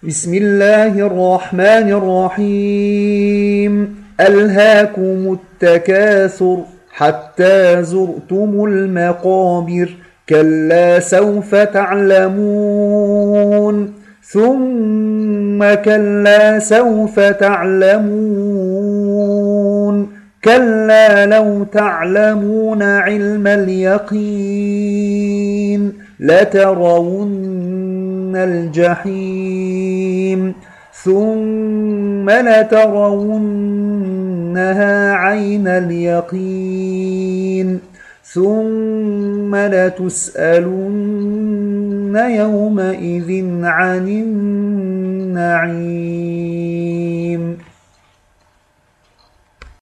بسم الله الرحمن الرحيم. ألهاكم التكاثر حتى زرتم المقابر، كلا سوف تعلمون ثم كلا سوف تعلمون كلا لو تعلمون علم اليقين لترون الجحيم ثم لترونها عين اليقين ثم لتسألن يومئذ عن النعيم.